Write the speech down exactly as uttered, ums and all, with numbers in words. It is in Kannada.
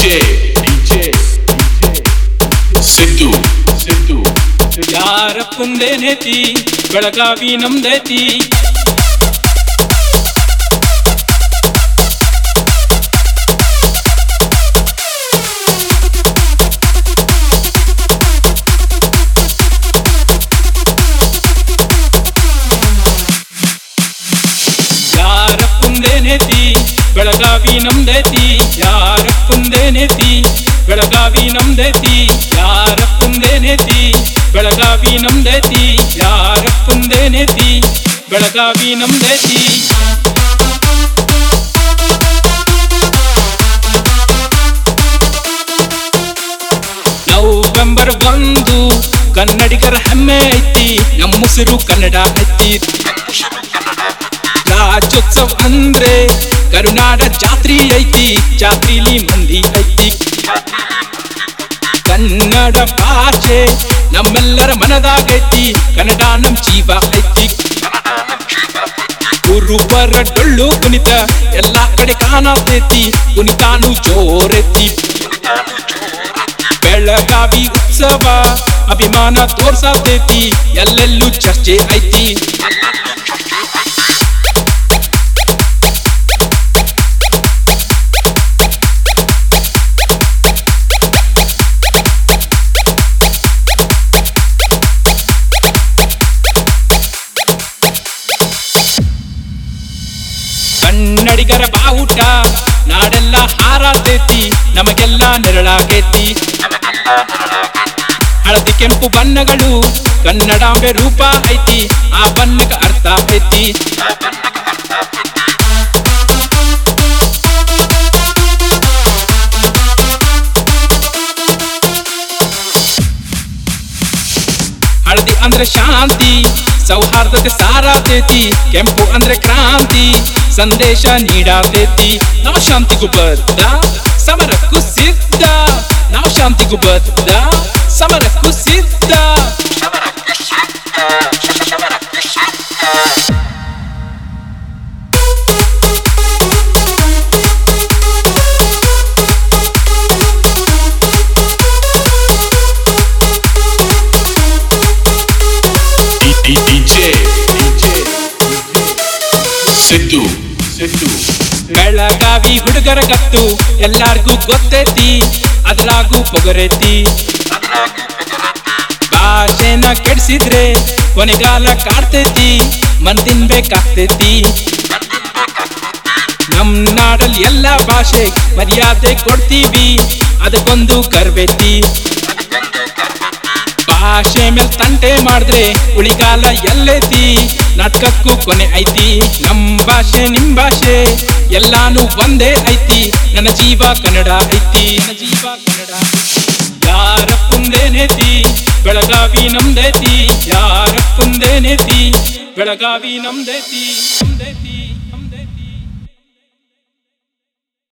ಡಿಜೆ ಸಿದ್ದು ಸಿದ್ದು ಯಾರಪ್ಪಂದೇನೇತಿ ಬೆಳಗಾವಿ ನಮ್ದೇತಿ ಯಾರಪ್ಪಂದೇನೇತಿ ಬೆಳಗಾವಿ ನಮ್ದೇತಿ ಯಾರಪ್ಪಂದೇನೇತಿ ಬೆಳಗಾವಿ ನಮ್ದೇತಿ ಯಾರಪ್ಪಂದೇನೇತಿ ಬೆಳಗಾವಿ ನಮ್ದೇತಿ ಯಾರಪ್ಪಂದೇನೇತಿ ಬೆಳಗಾವಿ ನಮ್ದೇತಿ ನವೆಂಬರ್ ಒಂದು ಕನ್ನಡಿಗರ ಹೆಮ್ಮೆ ಐತಿ ನಮ್ಮ ಉಸಿರು ಕನ್ನಡ ಐತಿ ರಾಜ್ಯೋತ್ಸವ ಅಂದ್ರೆ ಕರುನಾಡ ಜಾತ್ರಿ ಐತಿ ಜಾತ್ರಿಲಿ ಮಂದಿ ಐತಿ ಕನ್ನಡ ಭಾಷೆ ನಮ್ಮೆಲ್ಲರ ಮನದಾಗೈತಿ ಕನ್ನಡ ನಮ್ ಜೀವ ಐತಿ ಗುರುಬರ ಡೊಳ್ಳು ಕುಣಿತ ಎಲ್ಲಾ ಕಡೆ ಕಾಣತೈತಿ ಕುಣಿತಾನು ಜೋರೆತಿ ಬೆಳಗಾವಿ ಉತ್ಸವ ಅಭಿಮಾನ ತೋರ್ಸತೈತಿ ಎಲ್ಲೆಲ್ಲೂ ಚರ್ಚೆ ಐತಿ ಕನ್ನಡಿಗರ ಬಾವುಟ ನಾಡೆಲ್ಲ ಹಾರಾತೈತಿ ನಮಗೆಲ್ಲ ನೆರಳಾಗೈತಿ ಹಳದಿ ಕೆಂಪು ಬಣ್ಣಗಳು ಕನ್ನಡಾಂಬೆ ರೂಪ ಐತಿ ಆ ಬಣ್ಣಗ ಅರ್ಥ ಐತಿ ಹಳದಿ ಅಂದ್ರೆ ಶಾಂತಿ ಸೌಹಾರ್ದತೆ ಸಾರಾತೈತಿ ಕೆಂಪು ಅಂದ್ರೆ ಕ್ರಾಂತಿ ಸಂದೇಶ ನೀಡಾತೈತಿ ನಾವು ಶಾಂತಿಗೂ ಬದ್ಧ ಸಮರಕ್ಕೂ ಸಿದ್ಧ ನಾವು ಶಾಂತಿಗೂ ಬದ್ಧ ಸಮರಕ್ಕೂ ಸಿದ್ಧ ಡಿಜೆ ಸಿದ್ದು ಸಿದ್ದು ಬೆಳಗಾವಿ ಹುಡುಗರ ಗತ್ತು ಎಲ್ಲಾರ್ಗೂ ಗೊತ್ತೈತಿ ಅದ್ರಾಗೂ ಪೊಗರೈತಿ ಭಾಷೆನ ಕೆಡಿಸಿದ್ರೆ ಕೊನೆಗಾಲ ಕಾಡ್ತೈತಿ ಮನ್ ತಿನ್ಬೇಕಾಗ್ತೈತಿ ನಮ್ ನಾಡಲ್ಲಿ ಎಲ್ಲಾ ಭಾಷೆ ಮರ್ಯಾದೆ ಕೊಡ್ತೀವಿ ಅದಕ್ಕೊಂದು ಕರ್ಬೇತಿ ಭಾಷೆ ಮೇಲ್ ತಂಟೆ ಮಾಡಿದ್ರೆ ಉಳಿಗಾಲ ಎಲ್ಲೈತಿ ನಾಟಕಕ್ಕೂ ಕೊನೆ ಐತಿ ನಮ್ ಭಾಷೆ ನಿಮ್ ಭಾಷೆ ಎಲ್ಲಾನು ಒಂದೇ ಐತಿ ನನ್ನ ಜೀವ ಕನ್ನಡ ಐತಿ ನನ್ನ ಜೀವ ಕನ್ನಡ ಯಾರಪ್ಪಂದೇನೇತಿ ಬೆಳಗಾವಿ ನಮ್ದೇತಿ ಯಾರಪ್ಪಂದೇನೇತಿ ಬೆಳಗಾವಿ ನಮ್ದೇತಿ ನಮ್ದೇತಿ